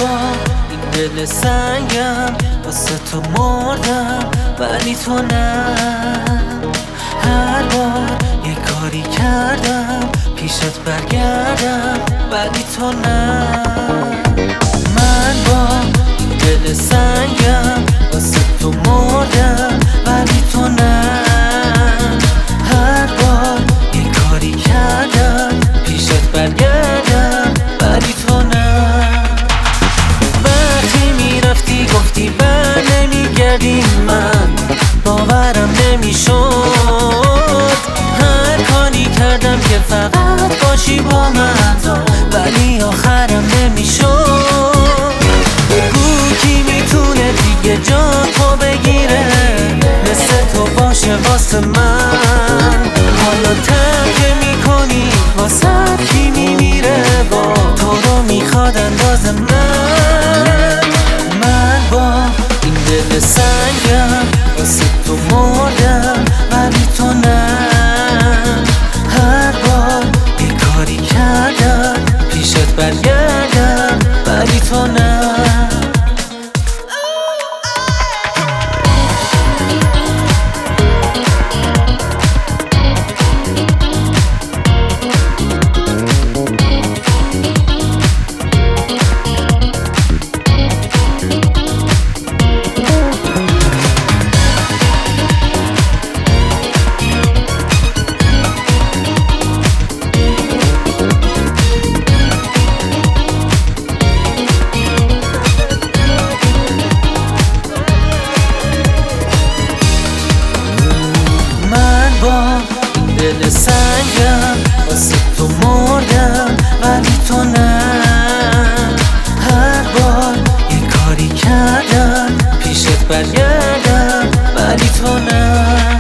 با این دل سنگم واسه تو مردم ولی تو نه. هر بار یه کاری کردم پیشت برگردم ولی تو نه. من با این دل سنگم واسه تو مردم ولی تو نه. هر بار یه کاری کردم پیشت برگردم ولی تو نه. وقتی میرفتی گفتی بر نمیگردی من باورم نمیشد. هر کاری کردم که فقط باشی با من ولی آخرم نمیشد. بگو کی میتونه دیگه جا تو بگیره مثل تو باشه واسه من. حالا ترک میکنی واسه کی میمیره با تو رو میخواد انداز من. من با این دل سنگم واسه تو مردم ولی تو نه. هر بار یه کاری کردم پیشت برگردم ولی تو نه. دل سنگم واسه تو مردم ولی تو نه. هر بار یه کاری کردم پیشت برگردم ولی تو نه.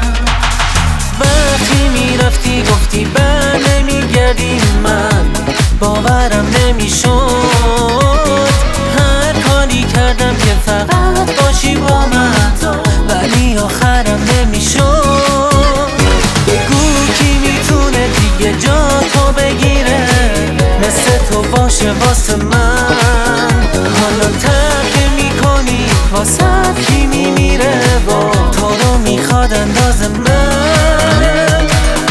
وقتی میرفتی گفتی بر نمیگردی من باورم نمیشد. هر کاری کردم که فقط باشی با من ولی آخرم نمیشد. یه جا تو بگیره مثل تو باشه واسه من. حالا ترک میکنی واسه کی میمیره با تو رو میخواد انداز من.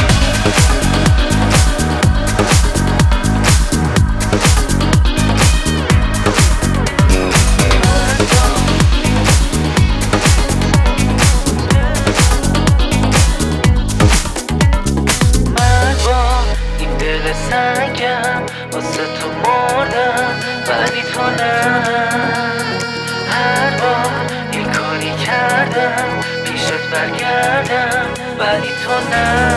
سنگم واسه تو مردم ولی تو نه. هر بار یه کاری کردم پیشت برگردم ولی تو نه.